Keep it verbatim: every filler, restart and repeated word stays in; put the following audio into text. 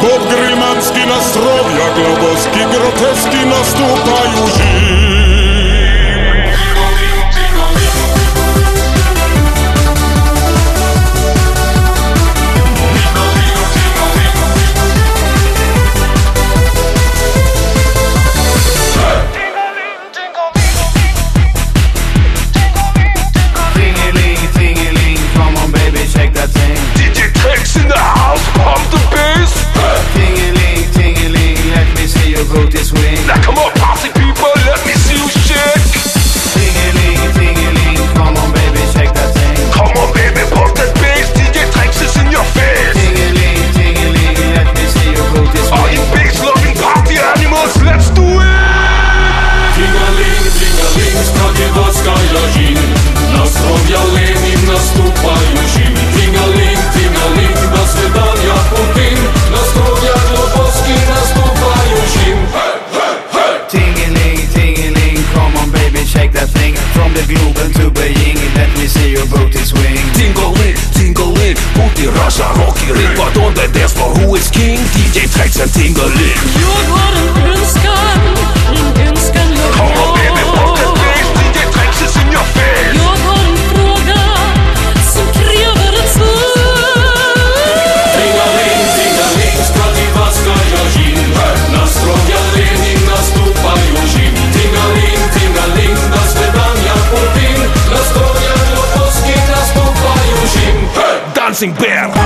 Bob Grymanski nastrowia, Globowski groteski nastupają zim. In the house, pump the bass. Ting-a-ling, ting-a-ling, let me see your booty swing. Now come on, party people, let me see you shake. Ting-a-ling, ting-a-ling, come on baby, shake that thing. Come on baby, pump that bass, D J Trex is in your face. Ting-a-ling, ting-a-ling, let me see your booty swing. All you bass-loving party animals, let's do it. Ting-a-ling, ting-a-ling, stragiewacka zim. Nastrowia Lenin nastupają zim. Ting-a-ling, ting-a-ling, nas wydania Putin. Nastrowia Globowski nastupają zim. Hey, hey, hey! Ting-a-ling, ting-a-ling, come on baby, shake that thing. From the globe to Beijing, let me see your booty swing. Ting-a-ling, ting-a-ling, Putin, Russia, Rocky Ring. But on the dance floor, who is king? D J Trex and Ting-a-ling. Jag har en önskan, en önskan jag har. Come on baby, pump that bass, D J Trex is in your face. Jag har en fråga som kräver ett svar. Ting-a-ling, ting-a-ling, stragiewacka zim. Nastrowia Lenin nastupają zim. Ting-a-ling, ting-a-ling, nas wydania Putin. Nastrowia Globowski nastupają zim. Dancing Bear.